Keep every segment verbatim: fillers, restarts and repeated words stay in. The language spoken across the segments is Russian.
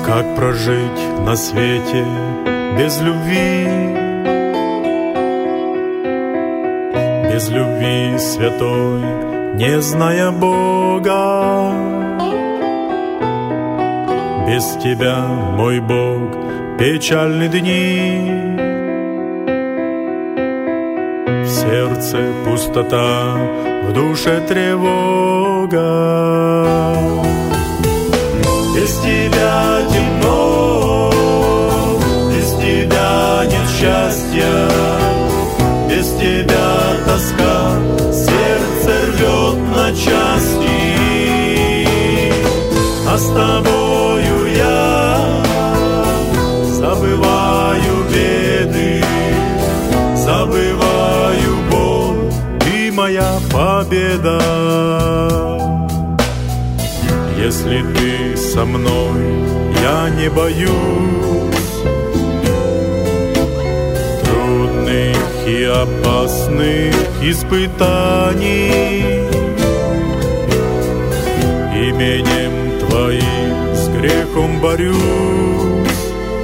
Как прожить на свете без любви? Без любви святой, не зная Бога. Без тебя, мой Бог, печальны дни. В сердце пустота, в душе тревога. Без тебя темно, без тебя нет счастья, без тебя тоска, сердце рвет на части. А с тобою я забываю беды, забываю боль, ты моя победа. Если ты со мной, я не боюсь трудных и опасных испытаний. Именем Твоим с грехом борюсь.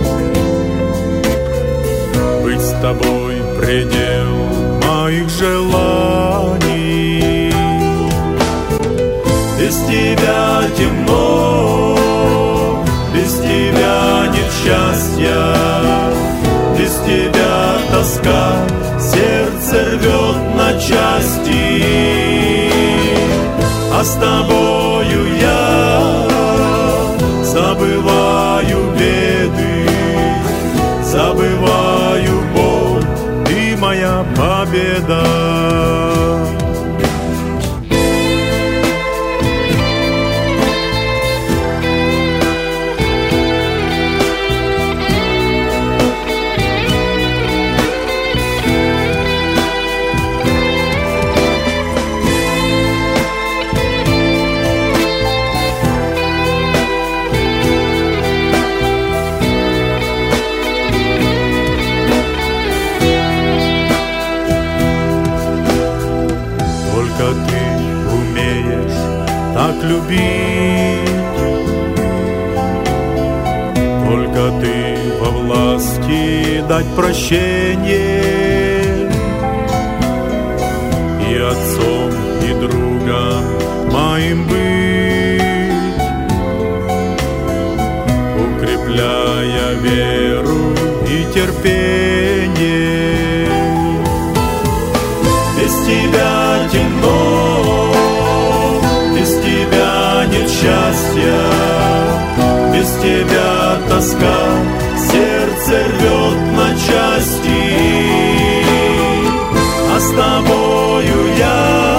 Быть с Тобой предел моих желаний. Без тебя темно, без тебя нет счастья, без тебя тоска, сердце рвет на части. А с тобою я забываю беды, забываю боль, ты моя победа. Только ты умеешь так любить, только ты во власти дать прощение. И отцом, и другом моим быть, укрепляя веру и терпение. Без тебя темно, без тебя нет счастья, без тебя тоска, сердце рвет на части. А с тобою я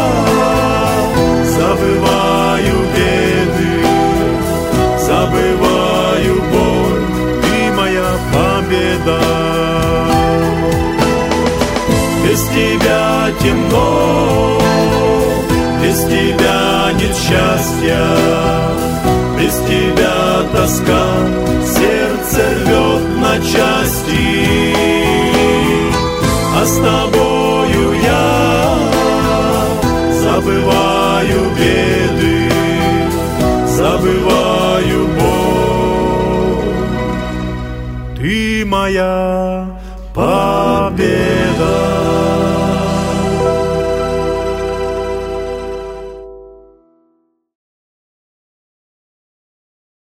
забываю беды, забываю боль, ты моя победа. Без тебя темно, без тебя нет счастья, без тебя тоска, сердце рвет на части. А с тобою я забываю беды, забываю боль, ты моя победа.